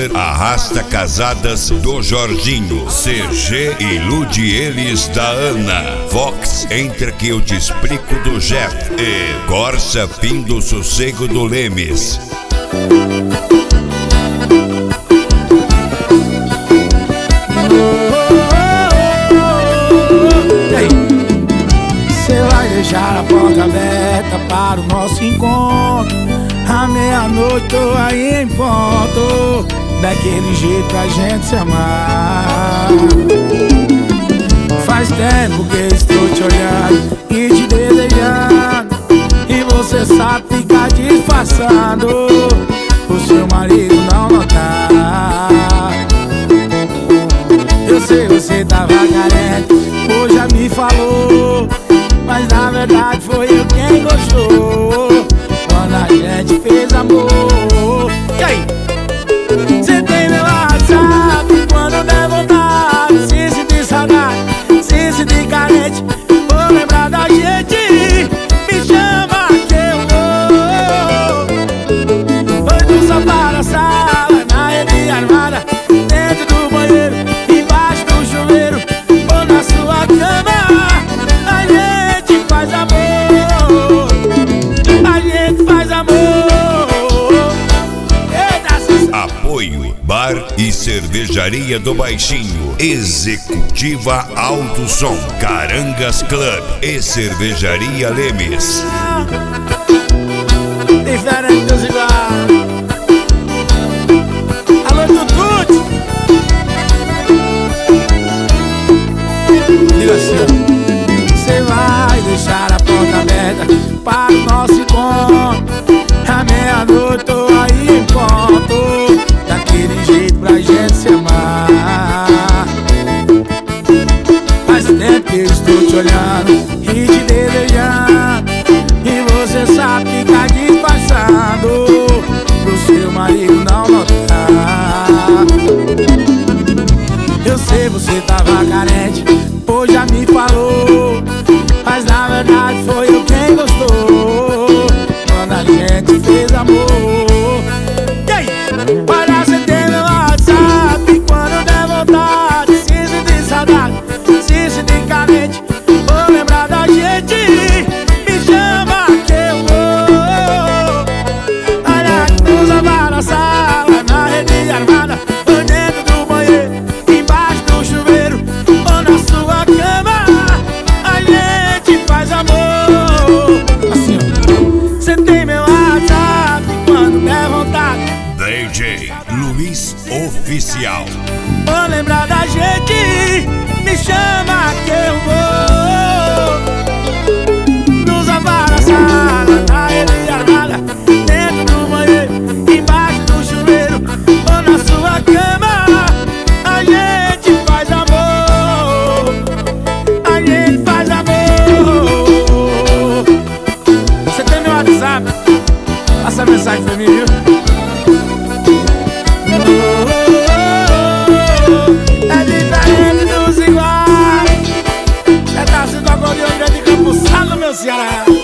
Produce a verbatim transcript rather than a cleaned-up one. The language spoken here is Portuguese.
Center arrasta casadas do Jorginho. C G ilude eles da Ana. Fox entra que eu te explico do Jeff. E Corsa fim do sossego do Lemes. Você vai deixar a porta aberta para o nosso encontro. À meia-noite tô aí em ponto, daquele jeito pra gente se amar. Faz tempo que estou te olhando e te desejando, e você sabe ficar disfarçando o seu marido não notar. Eu sei, você tava carente, hoje já me falou, mas na verdade foi eu quem gostou quando a gente fez amor. E aí? Você tem meu WhatsApp quando der vontade, se sentir saudade, se sentir carente, vou lembrar da gente, me chama que eu vou. Foi do sofá na sala, na rede armada, dentro do banheiro, embaixo do chuveiro, ou na sua cama. A gente faz amor, a gente faz amor. Apoio Bar e Cervejaria do Baixinho, Executiva Alto Som, Carangas Club e Cervejaria Lemes. Diferente dos iguais. Alô, Tutute. Diga assim: você vai deixar a porta aberta para o nosso encontro. À meia-noite tô aí em ponto, daquele jeito pra gente se amar. Faz tempo que eu estou te olhando e te desejando, e você sabe ficar disfarçando pro seu marido não notar. Eu sei, você tava carente, hoje já me falou, mas na verdade foi eu quem gostou quando a gente fez amor. E aí? Para você ter meu WhatsApp quando der vontade, se sentir saudade, se sentir carente, vou lembrar da gente, me chama que eu vou. Olha que nos amar na sala, na rede armada, ou dentro do banheiro, embaixo do chuveiro, ou na sua cama. A gente faz amor. Assim, ó. Você tem meu WhatsApp quando der vontade. D J Luiz Oficial. Vou lembrar da gente, me chama que eu vou. Nos amar na sala, na rede armada, dentro do banheiro, embaixo do chuveiro, ou na sua cama. A gente faz amor, a gente faz amor. Você tem meu WhatsApp? Passa a mensagem pra mim, viu? É diferente dos iguais. É da cidade de Campo Salo, meu Ceará.